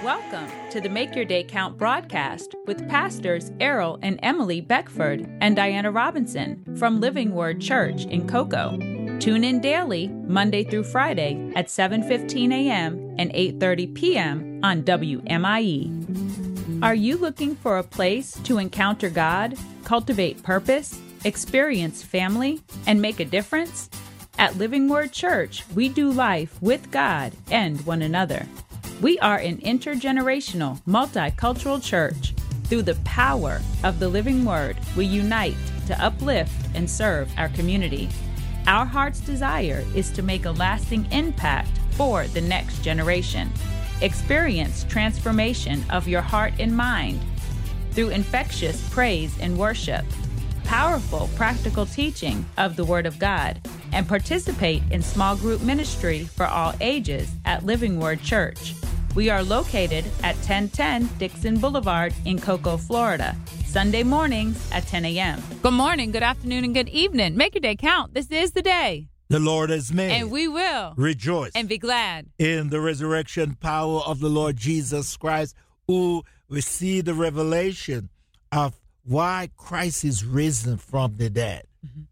Welcome to the Make Your Day Count broadcast with pastors Errol and Emily Beckford and Diana Robinson from Living Word Church in Cocoa. Tune in daily, Monday through Friday at 7:15 a.m. and 8:30 p.m. on WMIE. Are you looking for a place to encounter God, cultivate purpose, experience family, and make a difference? At Living Word Church, we do life with God and one another. We are an intergenerational, multicultural church. Through the power of the living word, we unite to uplift and serve our community. Our heart's desire is to make a lasting impact for the next generation. Experience transformation of your heart and mind through infectious praise and worship, powerful practical teaching of the Word of God, and participate in small group ministry for all ages at Living Word Church. We are located at 1010 Dixon Boulevard in Cocoa, Florida, Sunday mornings at 10 a.m. Good morning, good afternoon, and good evening. Make your day count. This is the day the Lord has made. And we will rejoice and be glad in the resurrection power of the Lord Jesus Christ, who received the revelation of why Christ is risen from the dead. Mm-hmm.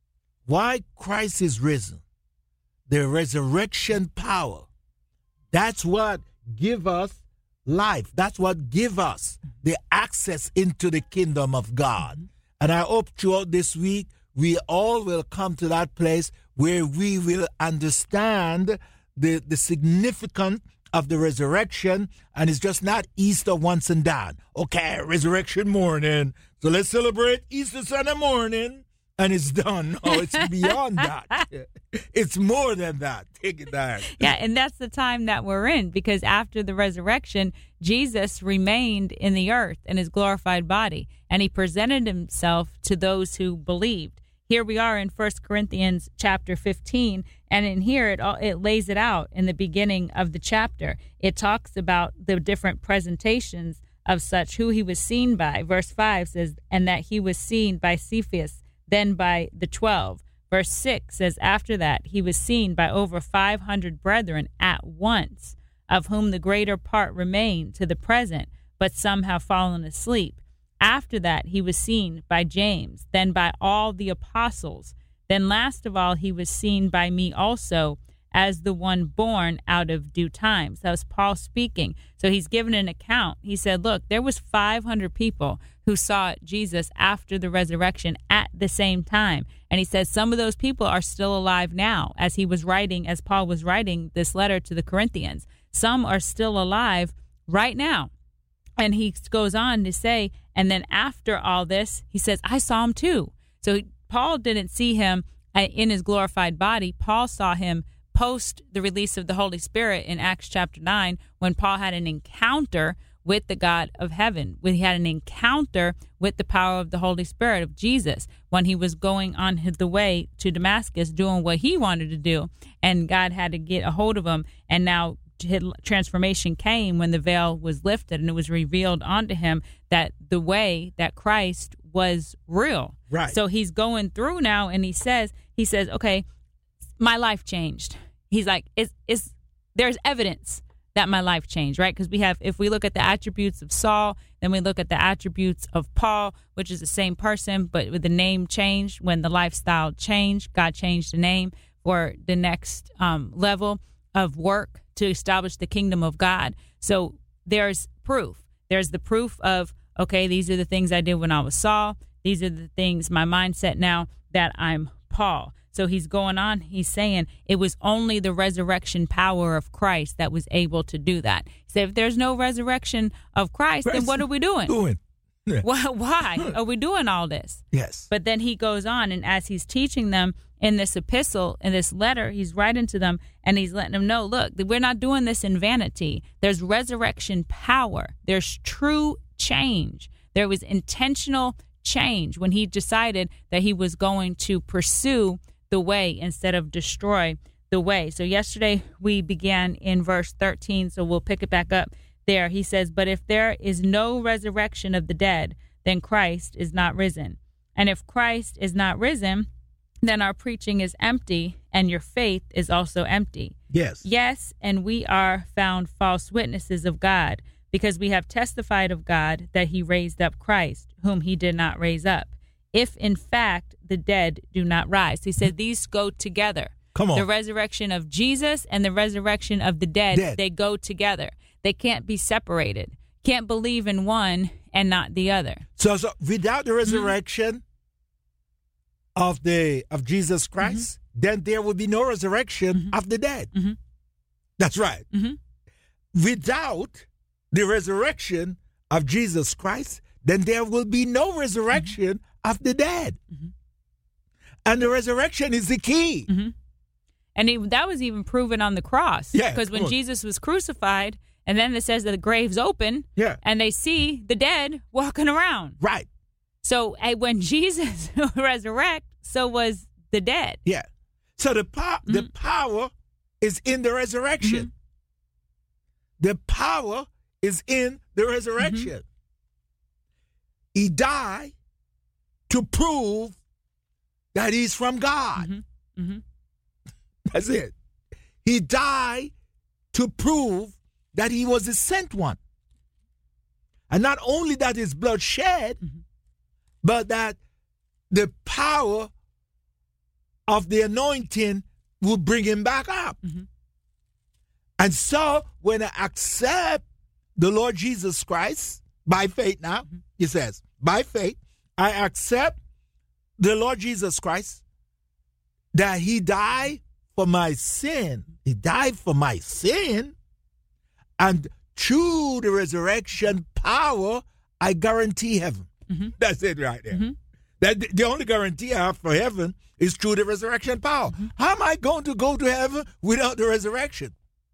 Why Christ is risen. The resurrection power. That's what give us life. That's what give us the access into the kingdom of God. Mm-hmm. And I hope throughout this week, we all will come to that place where we will understand the significance of the resurrection, and it's just not Easter once and done. Okay, resurrection morning, so let's celebrate Easter Sunday morning, and it's done. No, it's beyond that. It's more than that. Take it down. Yeah, and that's the time that we're in, because after the resurrection, Jesus remained in the earth in his glorified body, and he presented himself to those who believed. Here we are in 1 Corinthians chapter 15, and in here it lays it out in the beginning of the chapter. It talks about the different presentations of such, who he was seen by. Verse 5 says, and that he was seen by Cephas, then by the 12. Verse 6 says, after that he was seen by over 500 brethren at once, of whom the greater part remain to the present, but some have fallen asleep. After that, he was seen by James, then by all the apostles. Then last of all, he was seen by me also, as the one born out of due time. So that was Paul speaking. So he's given an account. He said, look, there was 500 people who saw Jesus after the resurrection at the same time. And he says some of those people are still alive now, as Paul was writing this letter to the Corinthians. Some are still alive right now. And he goes on to say, and then after all this, he says, I saw him too. So Paul didn't see him in his glorified body. Paul saw him post the release of the Holy Spirit in Acts chapter 9, when Paul had an encounter with the God of heaven, when he had an encounter with the power of the Holy Spirit of Jesus, when he was going on the way to Damascus, doing what he wanted to do. And God had to get a hold of him. And now transformation came when the veil was lifted, and it was revealed unto him that the way that Christ was real. Right. So he's going through now, and he says, okay, my life changed. He's like, there's evidence that my life changed, right? Because if we look at the attributes of Saul, then we look at the attributes of Paul, which is the same person, but with the name changed. When the lifestyle changed, God changed the name for the next level of work to establish the kingdom of God. So there's proof. There's the proof of, okay, these are the things I did when I was Saul. These are the things, my mindset now that I'm Paul. So he's going on, he's saying it was only the resurrection power of Christ that was able to do that. He said, if there's no resurrection of Christ, then what are we doing? Yeah. Why are we doing all this? Yes. But then he goes on, and as he's teaching them in this epistle, in this letter, he's writing to them, and he's letting them know, look, we're not doing this in vanity. There's resurrection power. There's true change. There was intentional change when he decided that he was going to pursue the way instead of destroy the way. So yesterday we began in verse 13, so we'll pick it back up there. He says, but if there is no resurrection of the dead, then Christ is not risen. And if Christ is not risen, then our preaching is empty, and your faith is also empty. Yes. Yes, and we are found false witnesses of God, because we have testified of God that he raised up Christ, whom he did not raise up, if in fact the dead do not rise. He said these go together. Come on. The resurrection of Jesus and the resurrection of the dead, they go together. They can't be separated. Can't believe in one and not the other. So without the resurrection of Jesus Christ, then there will be no resurrection of the dead. That's right. Without the resurrection of Jesus Christ, then there will be no resurrection of the dead. And the resurrection is the key. And that was even proven on the cross. Yeah, because when Jesus was crucified, and then it says that the grave's open, and they see the dead walking around. Right. So when Jesus resurrected, so was the dead. Yeah. So the power is in the resurrection. The power is in the resurrection. He died to prove that he's from God. That's it. He died to prove that he was the sent one. And not only that his blood shed, but that the power of the anointing will bring him back up. And so when I accept the Lord Jesus Christ by faith now, he says, by faith, I accept the Lord Jesus Christ, that he died for my sin. He died for my sin. And through the resurrection power, I guarantee heaven. That's it right there. That the only guarantee I have for heaven is through the resurrection power. How am I going to go to heaven without the resurrection?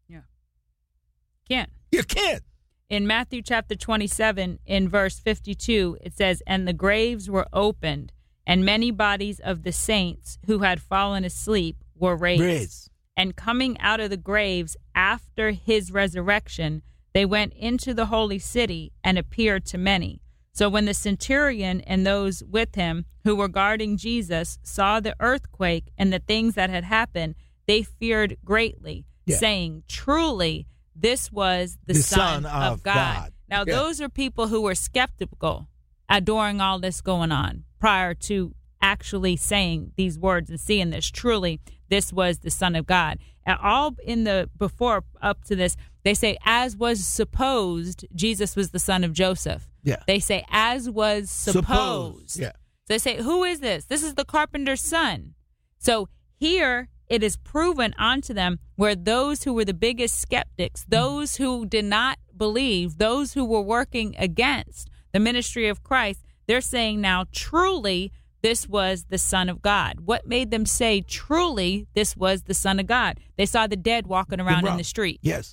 Can't. You can't. In Matthew chapter 27, in verse 52, it says, "And the graves were opened, and many bodies of the saints who had fallen asleep were raised. And coming out of the graves after his resurrection, they went into the holy city and appeared to many. So when the centurion and those with him who were guarding Jesus saw the earthquake and the things that had happened, they feared greatly, saying, 'Truly, this was the Son of God.'" Now, those are people who were skeptical during all this going on, prior to actually saying these words and seeing this. Truly, this was the Son of God. And all in the before up to this, they say, as was supposed, Jesus was the son of Joseph. They say, as was supposed. So they say, who is this? This is the carpenter's son. So here it is proven onto them where those who were the biggest skeptics, those who did not believe, those who were working against the ministry of Christ, they're saying now, truly, this was the Son of God. What made them say, truly, this was the Son of God? They saw the dead walking around in the street. Yes.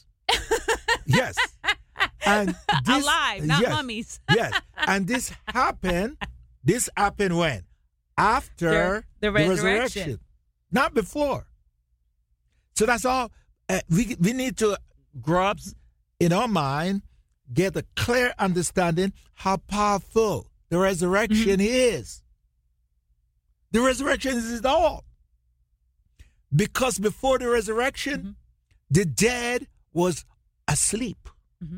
And this, alive, not mummies. And this happened when? After the resurrection. Not before. So that's all. We need to grasp in our mind, get a clear understanding how powerful the resurrection is. The resurrection is it all. Because before the resurrection, the dead was asleep.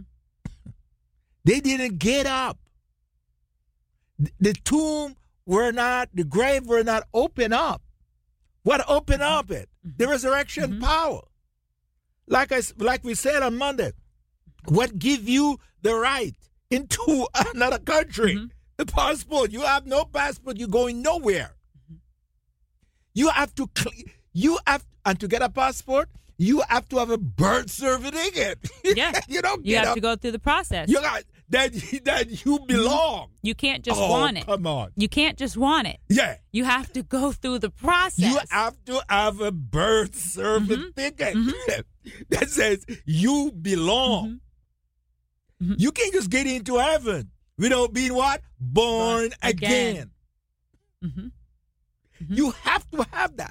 They didn't get up. The grave were not open up. What opened up it? The resurrection power. Like we said on Monday, what give you the right into another country? The passport. You have no passport, you're going nowhere. You have to and to get a passport, you have to have a birth certificate. You don't you have to go through the process. You got that you belong. You can't just want it. Come on. You can't just want it. You have to go through the process. You have to have a birth certificate that says you belong. You can't just get into heaven without being what? Born again. You have to have that.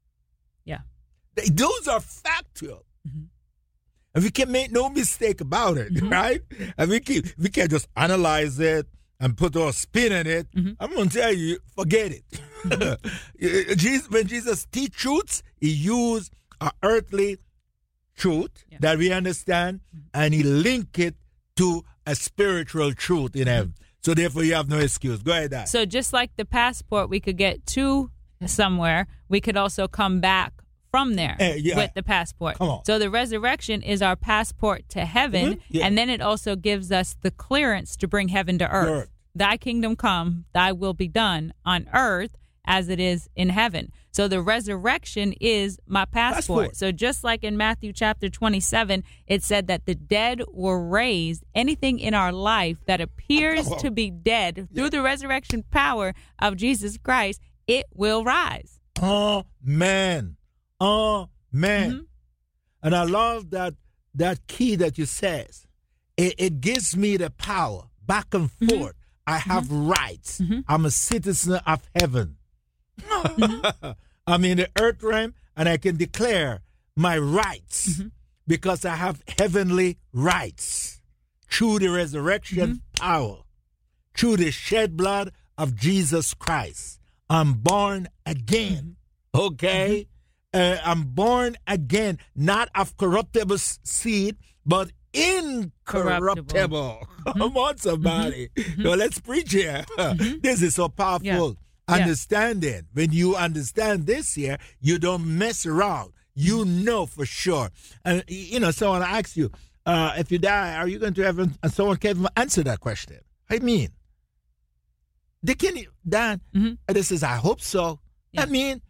Those are factual. And we can make no mistake about it, right? And we can't just analyze it and put our spin in it. I'm going to tell you, forget it. When Jesus teach truths, he used an earthly truth that we understand, and he linked it to a spiritual truth in heaven. So therefore, you have no excuse. Go ahead, Dad. So just like the passport, we could get to somewhere, we could also come back from there with the passport. Come on. So the resurrection is our passport to heaven, and then it also gives us the clearance to bring heaven to earth. Thy kingdom come, thy will be done on earth as it is in heaven. So the resurrection is my passport. So just like in Matthew chapter 27, it said that the dead were raised. Anything in our life that appears to be dead through the resurrection power of Jesus Christ, it will rise. Amen. Amen. And I love that key that you says. It gives me the power back and forth. I have rights. I'm a citizen of heaven. I'm in the earth realm, and I can declare my rights because I have heavenly rights through the resurrection power, through the shed blood of Jesus Christ. I'm born again. Okay? I'm born again, not of corruptible seed, but incorruptible. Come on, somebody. So let's preach here. This is so powerful. Understanding. When you understand this here, you don't mess around. You know for sure. And, someone asks you, if you die, are you going to heaven? And someone can answer that question. I mean, they can, Dan, this says, I hope so. I mean,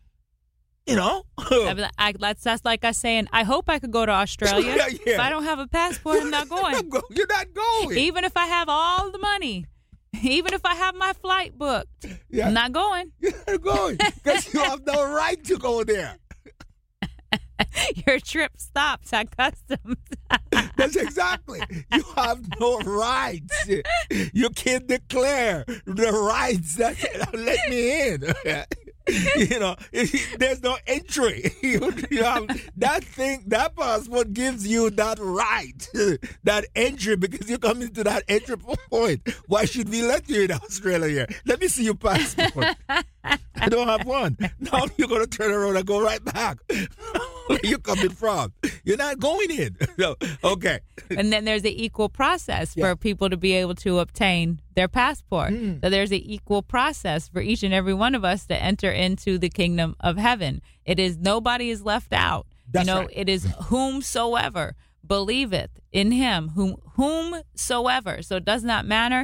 that's like us saying, I hope I could go to Australia. If I don't have a passport, I'm not going. You're not going. Even if I have all the money. Even if I have my flight booked, I'm not going. You're not going because you have no right to go there. Your trip stops at customs. That's exactly. You have no rights. You can't declare the rights that let me in. There's no entry. You have that thing, that passport gives you that right, that entry, because you come into that entry point. Why should we let you in Australia? Let me see your passport. I don't have one. Now you're going to turn around and go right back. Where you coming from? You're not going in. No. Okay. And then there's an equal process for people to be able to obtain their passport. So there's an equal process for each and every one of us to enter into the kingdom of heaven. It is nobody is left out. That's right. It is whomsoever believeth in him, whomsoever. So it does not matter,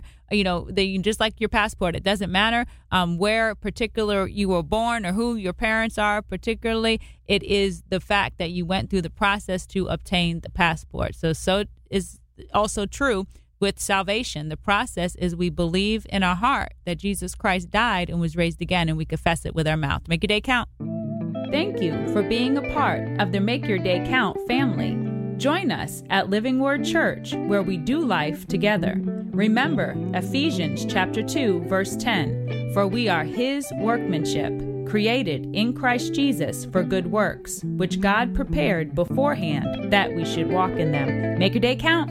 just like your passport, it doesn't matter where particular you were born or who your parents are particularly. It is the fact that you went through the process to obtain the passport. So is also true with salvation. The process is we believe in our heart that Jesus Christ died and was raised again, and we confess it with our mouth. Make your day count. Thank you for being a part of the Make Your Day Count family. Join us at Living Word Church, where we do life together. Remember Ephesians chapter 2, verse 10, for we are his workmanship, created in Christ Jesus for good works, which God prepared beforehand that we should walk in them. Make your day count.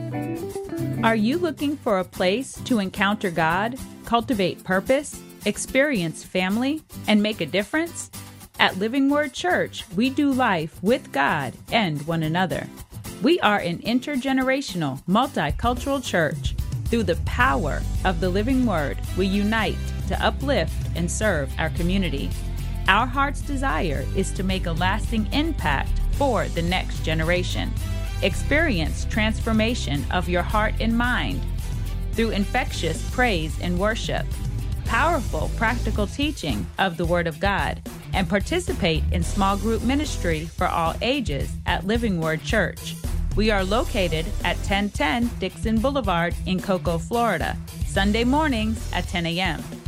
Are you looking for a place to encounter God, cultivate purpose, experience family, and make a difference? At Living Word Church, we do life with God and one another. We are an intergenerational, multicultural church. Through the power of the living word, we unite to uplift and serve our community. Our heart's desire is to make a lasting impact for the next generation. Experience transformation of your heart and mind through infectious praise and worship, powerful practical teaching of the Word of God, and participate in small group ministry for all ages at Living Word Church. We are located at 1010 Dixon Boulevard in Cocoa, Florida, Sunday mornings at 10 a.m.